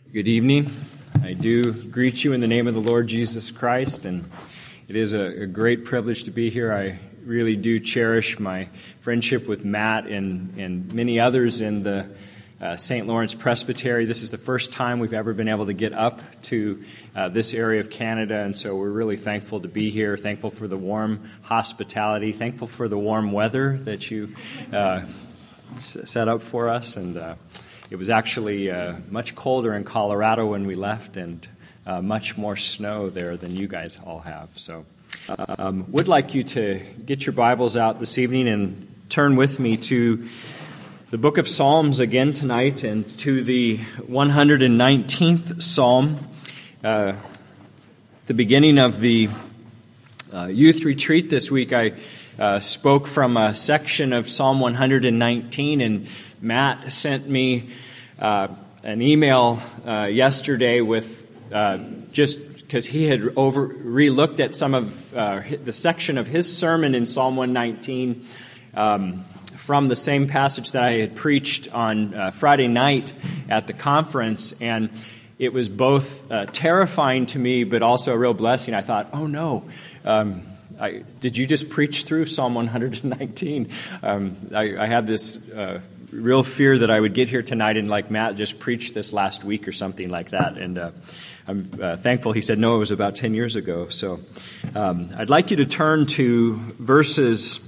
Good evening. I do greet you in the name of the Lord Jesus Christ, and it is a great privilege to be here. I really do cherish my friendship with Matt and many others in the St. Lawrence Presbytery. This is the first time we've ever been able to get up to this area of Canada, and so we're really thankful to be here, thankful for the warm hospitality, thankful for the warm weather that you set up for us, and it was actually much colder in Colorado when we left, and much more snow there than you guys all have. So would like you to get your Bibles out this evening and turn with me to the book of Psalms again tonight, and to the 119th Psalm. The beginning of the youth retreat this week, I spoke from a section of Psalm 119, and Matt sent me an email yesterday with just because he had re-looked at some of the section of his sermon in Psalm 119 from the same passage that I had preached on Friday night at the conference, and it was both terrifying to me but also a real blessing. I thought, oh no, did you just preach through Psalm 119? I had this real fear that I would get here tonight and like Matt just preached this last week or something like that. And I'm thankful he said, no, it was about 10 years ago. So I'd like you to turn to verses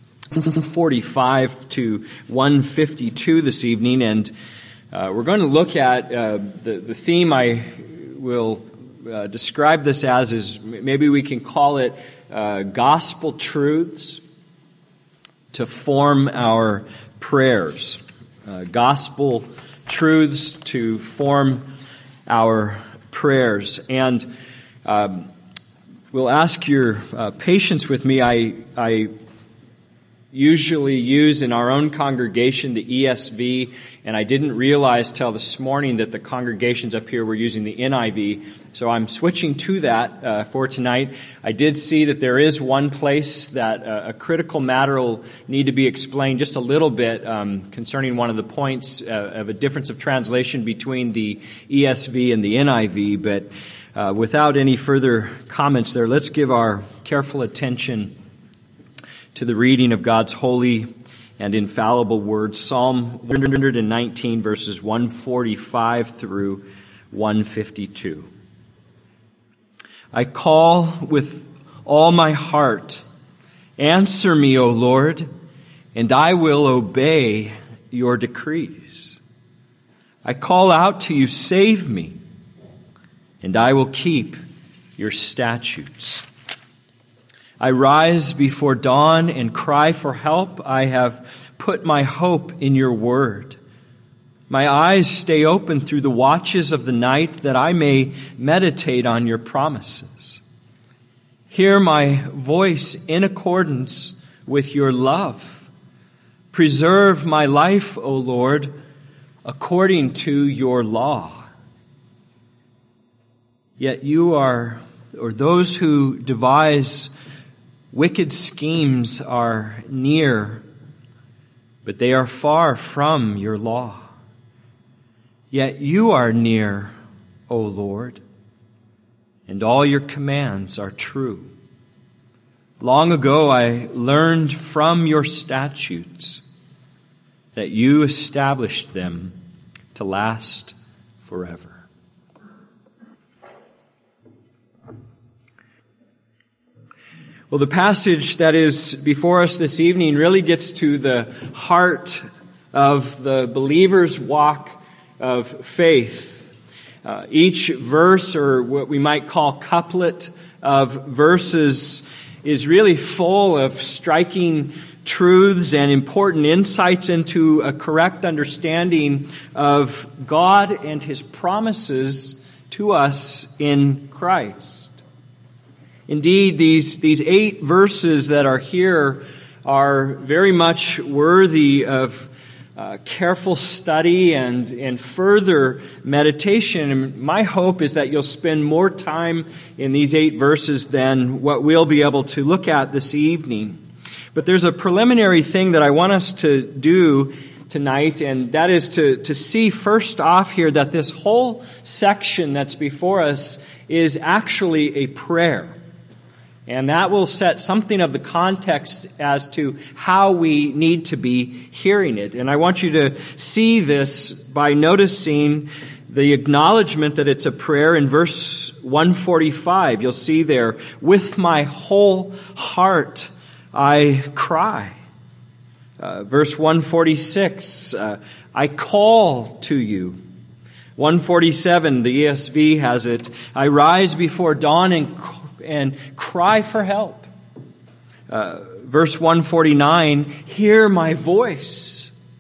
145 to 152 this evening. And we're going to look at the theme I will describe this as is maybe we can call it gospel truths to form our prayers. Gospel truths to form our prayers. And we'll ask your patience with me. I usually use in our own congregation the ESV, and I didn't realize till this morning that the congregations up here were using the NIV, so I'm switching to that for tonight. I did see that there is one place that a critical matter will need to be explained just a little bit concerning one of the points of a difference of translation between the ESV and the NIV, but without any further comments there, let's give our careful attention to the reading of God's holy and infallible word, Psalm 119, verses 145 through 152. I call with all my heart, answer me, O Lord, and I will obey your decrees. I call out to you, save me, and I will keep your statutes. I rise before dawn and cry for help. I have put my hope in your word. My eyes stay open through the watches of the night that I may meditate on your promises. Hear my voice in accordance with your love. Preserve my life, O Lord, according to your law. Yet you are, or those who devise wicked schemes are near, but they are far from your law. Yet you are near, O Lord, and all your commands are true. Long ago I learned from your statutes that you established them to last forever. Well, the passage that is before us this evening really gets to the heart of the believer's walk of faith. Each verse, or what we might call couplet of verses, is really full of striking truths and important insights into a correct understanding of God and His promises to us in Christ. Indeed, these 8 verses that are here are very much worthy of careful study and further meditation. And my hope is that you'll spend more time in these 8 verses than what we'll be able to look at this evening. But there's a preliminary thing that I want us to do tonight, and that is to see first off here that this whole section that's before us is actually a prayer. And that will set something of the context as to how we need to be hearing it. And I want you to see this by noticing the acknowledgement that it's a prayer in verse 145. You'll see there, with my whole heart I cry. Verse 146, I call to you. 147, the ESV has it, I rise before dawn and cry for help. Verse 149, hear my voice.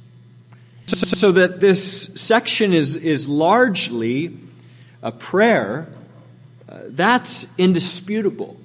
So that this section is largely a prayer, that's indisputable.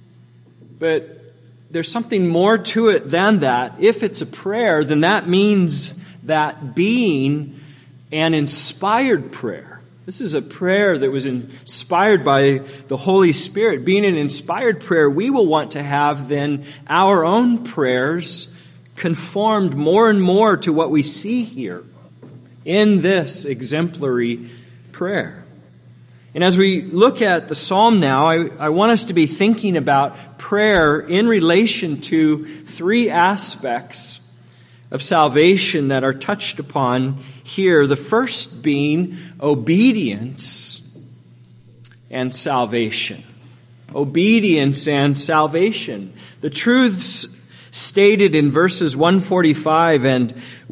But there's something more to it than that. If it's a prayer, then that means that being an inspired prayer. This is a prayer that was inspired by the Holy Spirit. Being an inspired prayer, we will want to have then our own prayers conformed more and more to what we see here in this exemplary prayer. And as we look at the psalm now, I want us to be thinking about prayer in relation to three aspects of salvation that are touched upon here. The first being obedience and salvation. Obedience and salvation. The truths stated in verses 145 and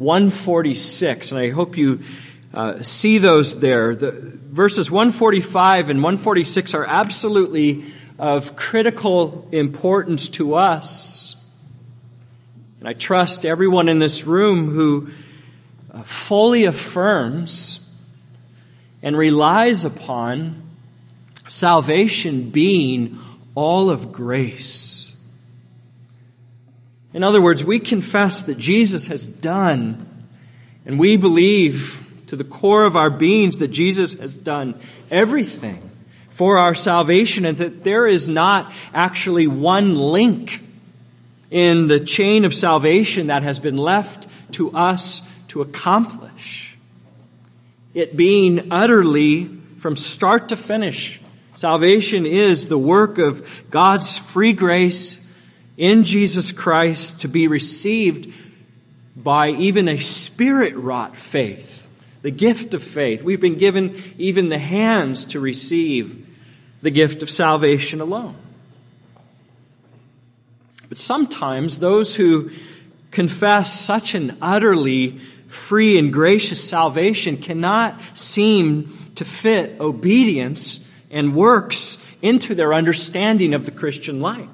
146, and I hope you see those there. The verses 145 and 146 are absolutely of critical importance to us. And I trust everyone in this room who fully affirms and relies upon salvation being all of grace. In other words, we confess that Jesus has done, and we believe to the core of our beings that Jesus has done everything for our salvation, and that there is not actually one link in the chain of salvation that has been left to us to accomplish. It being utterly, from start to finish, salvation is the work of God's free grace in Jesus Christ to be received by even a spirit-wrought faith, the gift of faith. We've been given even the hands to receive the gift of salvation alone. But sometimes those who confess such an utterly free and gracious salvation cannot seem to fit obedience and works into their understanding of the Christian life.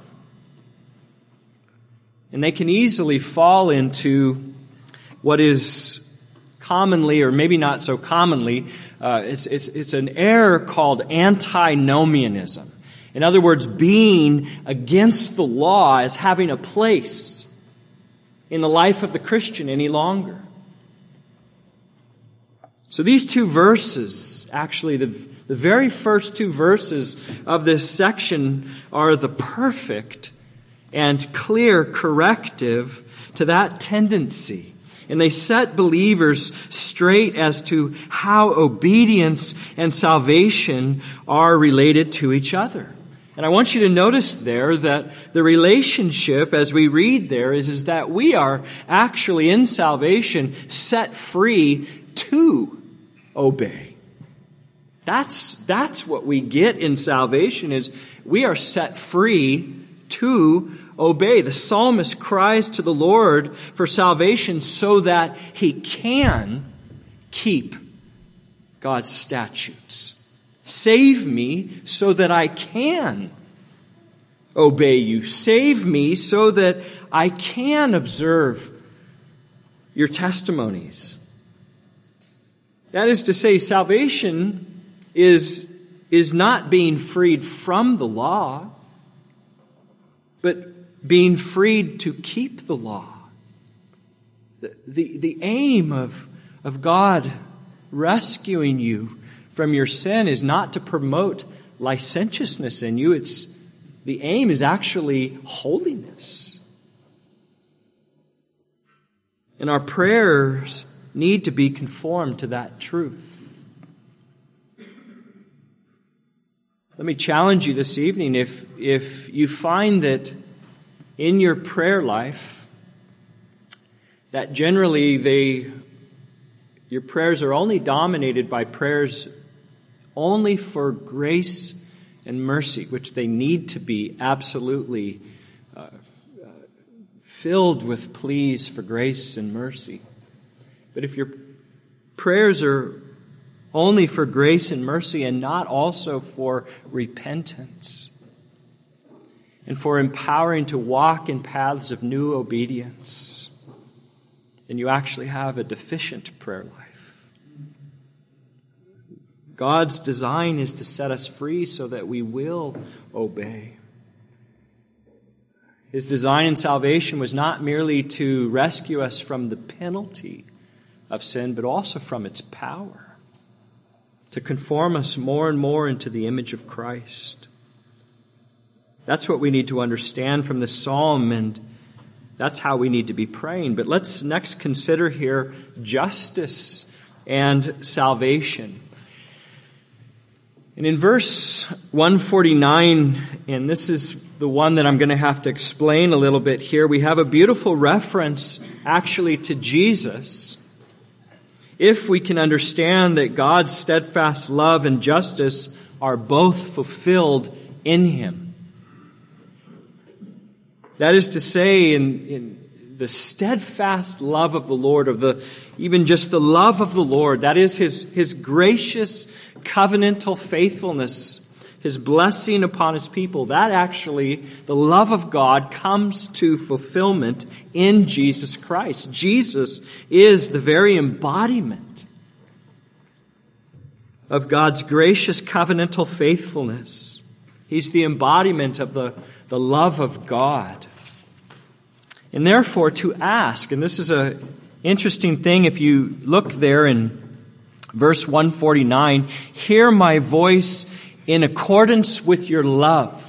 And they can easily fall into what is commonly, or maybe not so commonly, it's an error called antinomianism. In other words, being against the law as having a place in the life of the Christian any longer. So these two verses, actually the very first two verses of this section, are the perfect and clear corrective to that tendency. And they set believers straight as to how obedience and salvation are related to each other. And I want you to notice there that the relationship, as we read there, is that we are actually in salvation set free to obey. That's what we get in salvation, is we are set free to obey. The psalmist cries to the Lord for salvation so that he can keep God's statutes. Save me so that I can obey you. Save me so that I can observe your testimonies. That is to say, salvation is not being freed from the law, but being freed to keep the law. The aim of God rescuing you from your sin is not to promote licentiousness in you. The aim is actually holiness. And our prayers need to be conformed to that truth. Let me challenge you this evening. If you find that in your prayer life, that generally your prayers are only dominated by prayers only for grace and mercy, which they need to be absolutely filled with pleas for grace and mercy. But if your prayers are only for grace and mercy and not also for repentance and for empowering to walk in paths of new obedience, then you actually have a deficient prayer life. God's design is to set us free so that we will obey. His design in salvation was not merely to rescue us from the penalty of sin, but also from its power, to conform us more and more into the image of Christ. That's what we need to understand from this psalm, and that's how we need to be praying. But let's next consider here justice and salvation. And in verse 149, and this is the one that I'm going to have to explain a little bit here, we have a beautiful reference actually to Jesus. If we can understand that God's steadfast love and justice are both fulfilled in Him. That is to say, in the steadfast love of the Lord, even just the love of the Lord, that is His gracious covenantal faithfulness, His blessing upon His people, that actually, the love of God comes to fulfillment in Jesus Christ. Jesus is the very embodiment of God's gracious covenantal faithfulness. He's the embodiment of the love of God. And therefore to ask, and this is an interesting thing if you look there in verse 149, hear my voice in accordance with your love.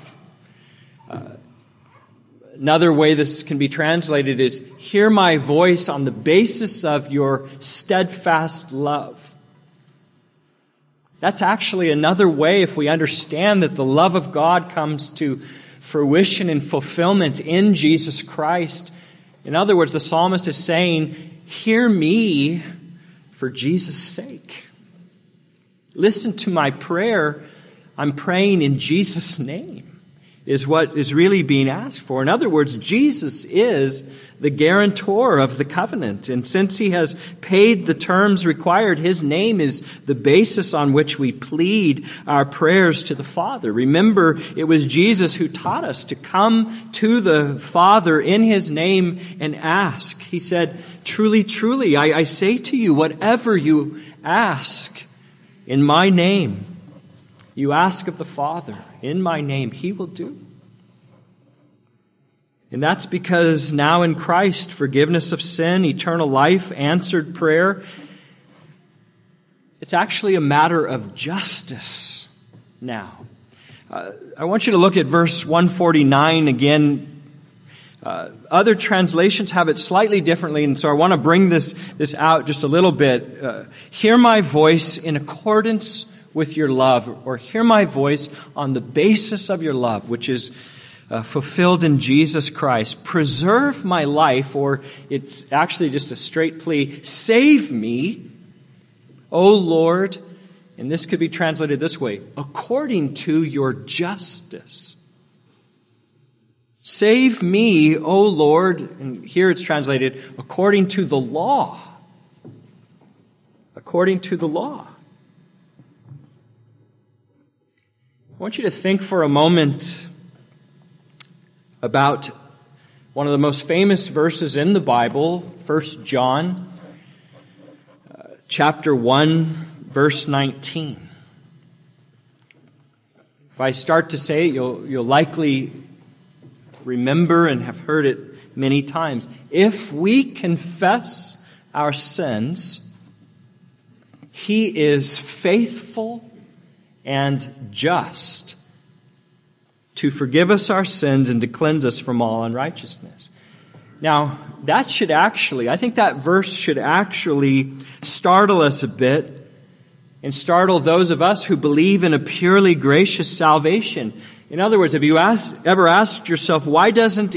Another way this can be translated is, hear my voice on the basis of your steadfast love. That's actually another way, if we understand that the love of God comes to fruition and fulfillment in Jesus Christ. In other words, the psalmist is saying, hear me for Jesus' sake. Listen to my prayer. I'm praying in Jesus' name, is what is really being asked for. In other words, Jesus is the guarantor of the covenant. And since He has paid the terms required, His name is the basis on which we plead our prayers to the Father. Remember, it was Jesus who taught us to come to the Father in His name and ask. He said, truly, truly, I say to you, whatever you ask in my name, you ask of the Father in my name, He will do. And that's because now in Christ, forgiveness of sin, eternal life, answered prayer, it's actually a matter of justice now. I want you to look at verse 149 again. Other translations have it slightly differently, and so I want to bring this out just a little bit. Hear my voice in accordance with your love, or hear my voice on the basis of your love, which is fulfilled in Jesus Christ. Preserve my life, or it's actually just a straight plea, save me, O Lord, and this could be translated this way, according to your justice. Save me, O Lord, and here it's translated, according to the law. According to the law. I want you to think for a moment about one of the most famous verses in the Bible, 1 John, chapter 1, verse 19. If I start to say it, you'll likely remember and have heard it many times. If we confess our sins, He is faithful and just to forgive us our sins and to cleanse us from all unrighteousness. Now, I think that verse should actually startle us a bit and startle those of us who believe in a purely gracious salvation. In other words, have you ever asked yourself, why doesn't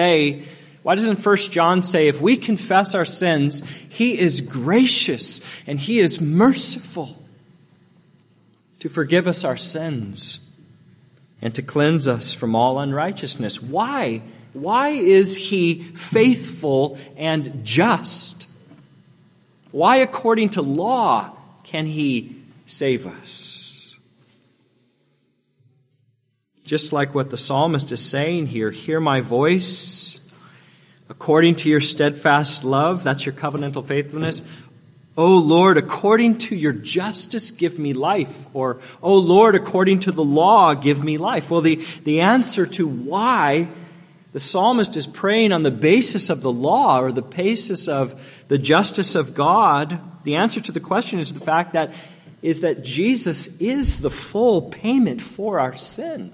1 John say, if we confess our sins, He is gracious and He is merciful to forgive us our sins and to cleanse us from all unrighteousness? Why? Why is He faithful and just? Why, according to law, can He save us? Just like what the psalmist is saying here, hear my voice according to your steadfast love. That's your covenantal faithfulness. O Lord, according to your justice, give me life. Or, O Lord, according to the law, give me life. Well, the answer to why the psalmist is praying on the basis of the law or the basis of the justice of God, the answer to the question is the fact that Jesus is the full payment for our sin.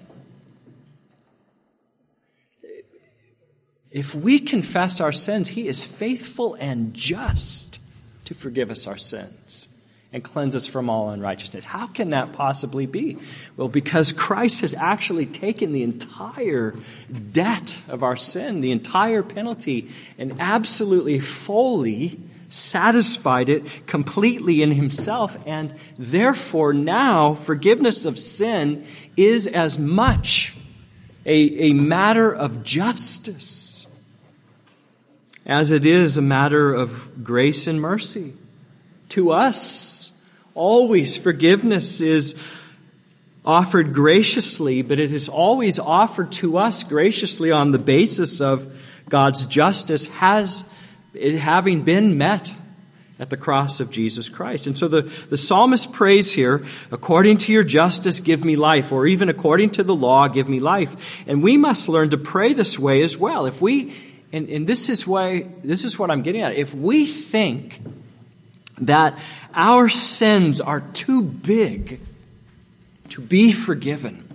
If we confess our sins, He is faithful and just to forgive us our sins and cleanse us from all unrighteousness. How can that possibly be? Well, because Christ has actually taken the entire debt of our sin, the entire penalty, and absolutely fully satisfied it completely in Himself. And therefore now forgiveness of sin is as much a matter of justice as it is a matter of grace and mercy. To us, always forgiveness is offered graciously, but it is always offered to us graciously on the basis of God's justice having been met at the cross of Jesus Christ. And so the psalmist prays here, according to your justice, give me life, or even according to the law, give me life. And we must learn to pray this way as well. If we, and this is what I'm getting at, if we think that our sins are too big to be forgiven,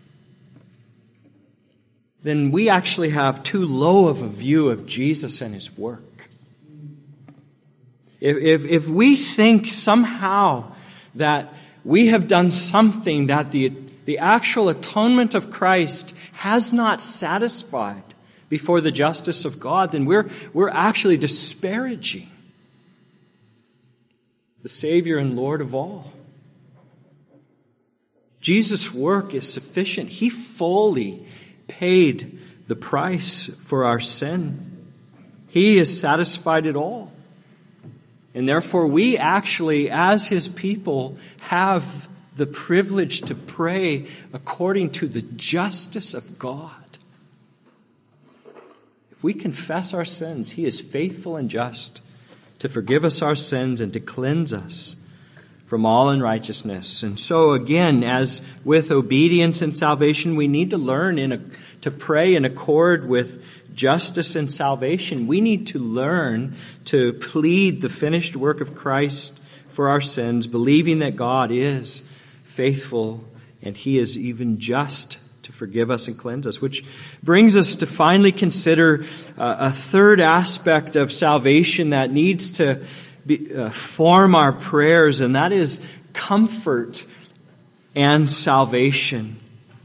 then we actually have too low of a view of Jesus and His work. If we think somehow that we have done something that the actual atonement of Christ has not satisfied before the justice of God, then we're actually disparaging the Savior and Lord of all. Jesus' work is sufficient. He fully paid the price for our sin. He has satisfied it all. And therefore, we actually, as His people, have the privilege to pray according to the justice of God. If we confess our sins, He is faithful and just to forgive us our sins and to cleanse us from all unrighteousness. And so again, as with obedience and salvation, we need to learn to pray in accord with justice and salvation. We need to learn to plead the finished work of Christ for our sins, believing that God is faithful and He is even just to forgive us and cleanse us. Which brings us to finally consider a third aspect of salvation that needs to form our prayers, and that is comfort and salvation.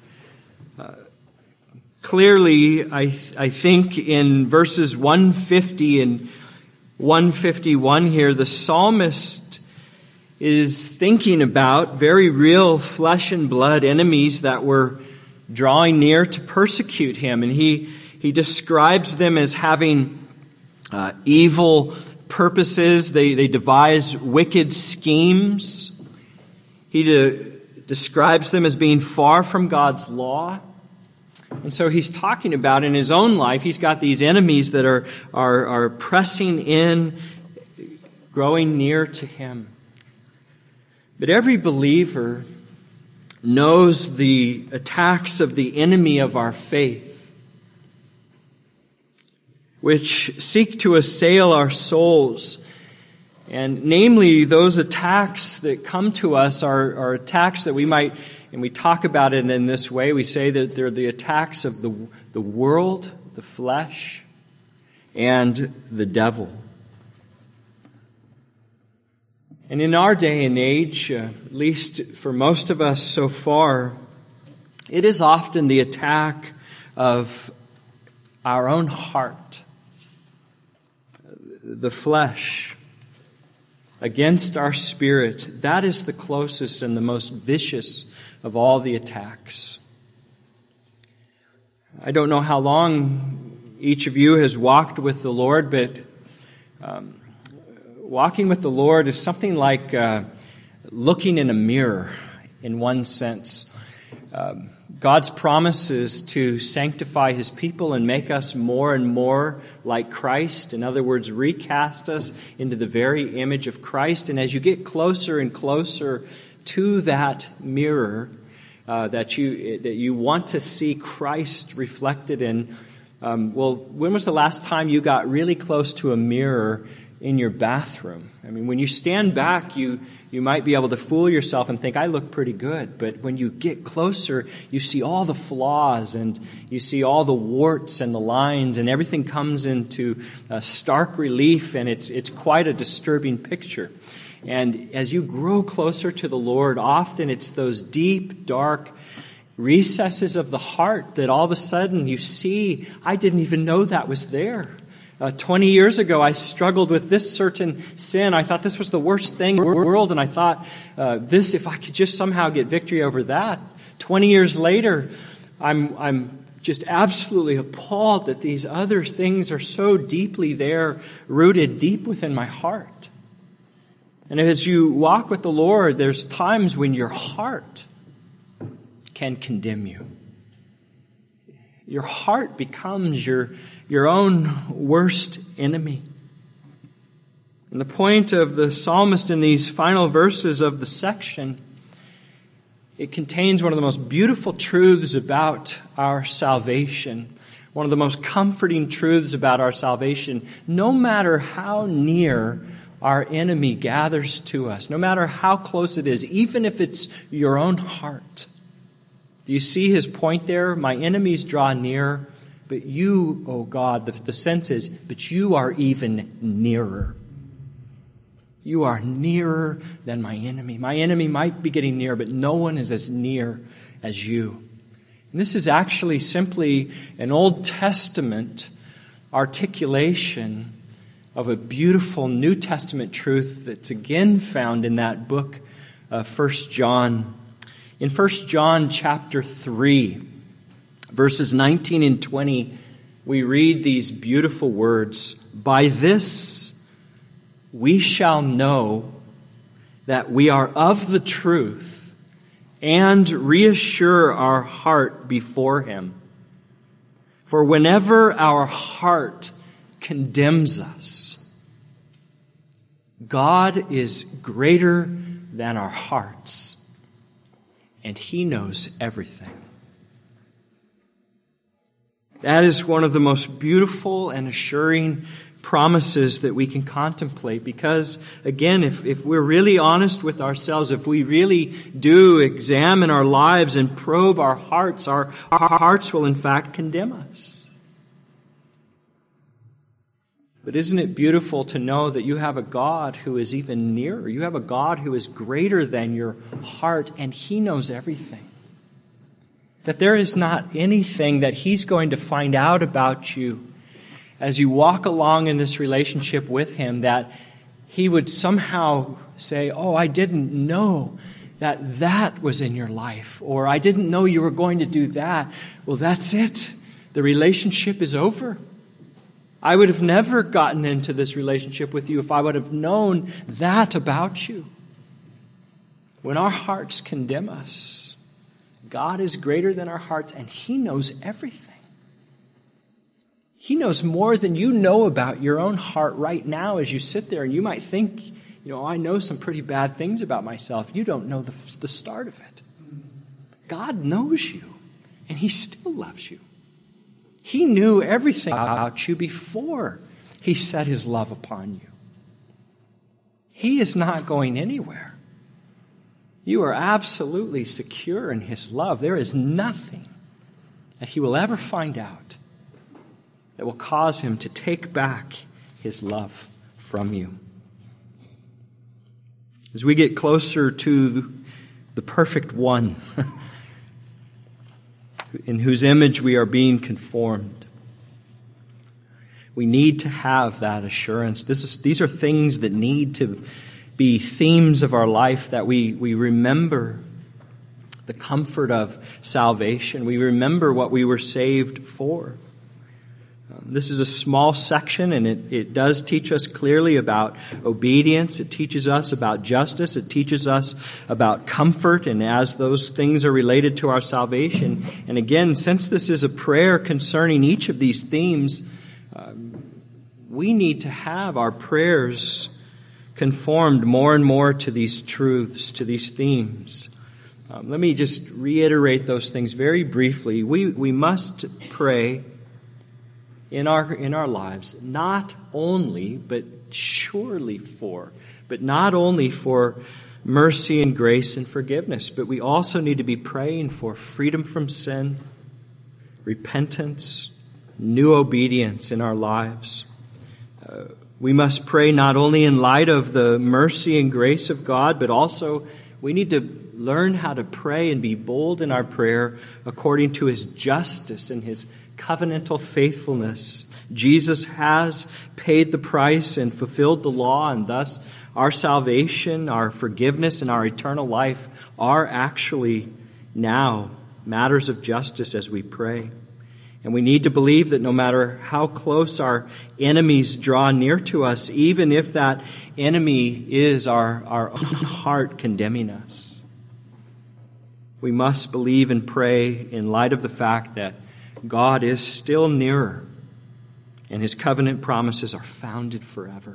Clearly, I think in verses 150 and 151 here, the psalmist is thinking about very real flesh and blood enemies that were drawing near to persecute him. And he describes them as having evil purposes. They devise wicked schemes. He describes them as being far from God's law. And so he's talking about in his own life, he's got these enemies that are pressing in, growing near to him. But every believer knows the attacks of the enemy of our faith, which seek to assail our souls. And namely, those attacks that come to us are attacks that we might, and we talk about it in this way, we say that they're the attacks of the world, the flesh, and the devil. And in our day and age, at least for most of us so far, it is often the attack of our own heart, the flesh, against our spirit. That is the closest and the most vicious of all the attacks. I don't know how long each of you has walked with the Lord, but walking with the Lord is something like looking in a mirror in one sense. God's promise is to sanctify His people and make us more and more like Christ. In other words, recast us into the very image of Christ. And as you get closer and closer to that mirror that you want to see Christ reflected in, when was the last time you got really close to a mirror in your bathroom? I mean, when you stand back, you might be able to fool yourself and think, I look pretty good. But when you get closer, you see all the flaws and you see all the warts and the lines, and everything comes into stark relief, and it's quite a disturbing picture. And as you grow closer to the Lord, often it's those deep, dark recesses of the heart that all of a sudden you see, I didn't even know that was there. 20 years ago, I struggled with this certain sin. I thought this was the worst thing in the world, and I thought, if I could just somehow get victory over that. 20 years later, I'm just absolutely appalled that these other things are so deeply there, rooted deep within my heart. And as you walk with the Lord, there's times when your heart can condemn you. Your heart becomes your own worst enemy. And the point of the psalmist in these final verses of the section, it contains one of the most beautiful truths about our salvation, one of the most comforting truths about our salvation. No matter how near our enemy gathers to us, no matter how close it is, even if it's your own heart. Do you see his point there? My enemies draw near, but you, O God, the sense is, but you are even nearer. You are nearer than my enemy. My enemy might be getting near, but no one is as near as you. And this is actually simply an Old Testament articulation of a beautiful New Testament truth that's again found in that book, 1 John. In 1 John chapter 3, verses 19 and 20, we read these beautiful words, "By this we shall know that we are of the truth and reassure our heart before Him. For whenever our heart condemns us, God is greater than our hearts, and He knows everything." That is one of the most beautiful and assuring promises that we can contemplate, because, again, if we're really honest with ourselves, if we really do examine our lives and probe our hearts will in fact condemn us. But isn't it beautiful to know that you have a God who is even nearer? You have a God who is greater than your heart, and He knows everything. That there is not anything that He's going to find out about you as you walk along in this relationship with Him that He would somehow say, "Oh, I didn't know that was in your life," or "I didn't know you were going to do that." Well, that's it. The relationship is over. I would have never gotten into this relationship with you if I would have known that about you. When our hearts condemn us, God is greater than our hearts, and He knows everything. He knows more than you know about your own heart right now as you sit there, and you might think, I know some pretty bad things about myself. You don't know the start of it. God knows you, and He still loves you. He knew everything about you before He set His love upon you. He is not going anywhere. You are absolutely secure in His love. There is nothing that He will ever find out that will cause him to take back his love from you. As we get closer to the perfect one, in whose image we are being conformed, we need to have that assurance. These are things that need to be themes of our life, that we remember the comfort of salvation. We remember what we were saved for. This is a small section, and it does teach us clearly about obedience. It teaches us about justice. It teaches us about comfort, and as those things are related to our salvation. And again, since this is a prayer concerning each of these themes, we need to have our prayers conformed more and more to these truths, to these themes. Let me just reiterate those things very briefly. We must pray in our lives, not only, but surely for, but not only for mercy and grace and forgiveness, but we also need to be praying for freedom from sin, repentance, new obedience in our lives. We must pray not only in light of the mercy and grace of God, but also we need to learn how to pray and be bold in our prayer according to His justice and His covenantal faithfulness. Jesus has paid the price and fulfilled the law, and thus our salvation, our forgiveness, and our eternal life are actually now matters of justice as we pray. And we need to believe that no matter how close our enemies draw near to us, even if that enemy is our own heart condemning us, we must believe and pray in light of the fact that God is still nearer and His covenant promises are founded forever.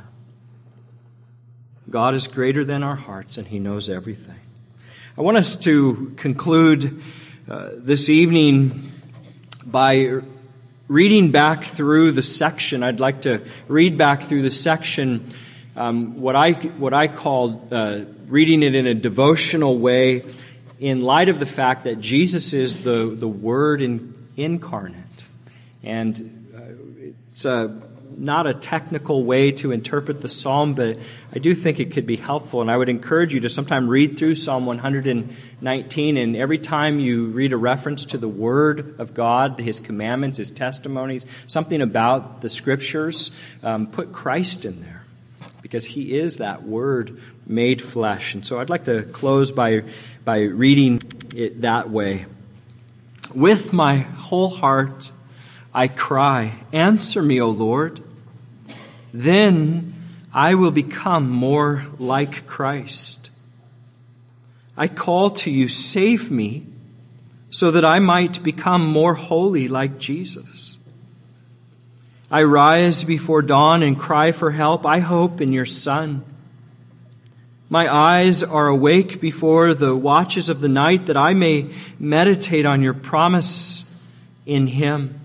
God is greater than our hearts and He knows everything. I want us to conclude this evening by reading back through the section. I'd like to read back through the section, what I call reading it in a devotional way, in light of the fact that Jesus is the Word incarnate. And it's not a technical way to interpret the psalm, but I do think it could be helpful. And I would encourage you to sometime read through Psalm 119, and every time you read a reference to the Word of God, His commandments, His testimonies, something about the Scriptures, put Christ in there, because He is that Word made flesh. And so I'd like to close by reading it that way. With my whole heart I cry, answer me, O Lord. Then I will become more like Christ. I call to you, save me, so that I might become more holy like Jesus. I rise before dawn and cry for help. I hope in your Son. My eyes are awake before the watches of the night, that I may meditate on your promise in Him.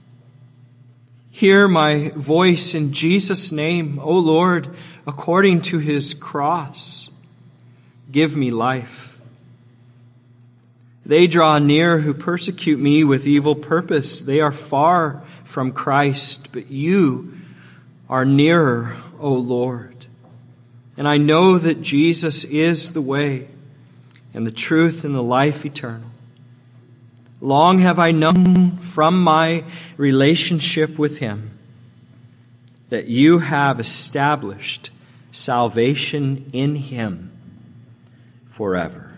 Hear my voice in Jesus' name, O Lord, according to His cross. Give me life. They draw near who persecute me with evil purpose. They are far from Christ, but you are nearer, O Lord. And I know that Jesus is the way and the truth and the life eternal. Long have I known from my relationship with Him that you have established salvation in Him forever.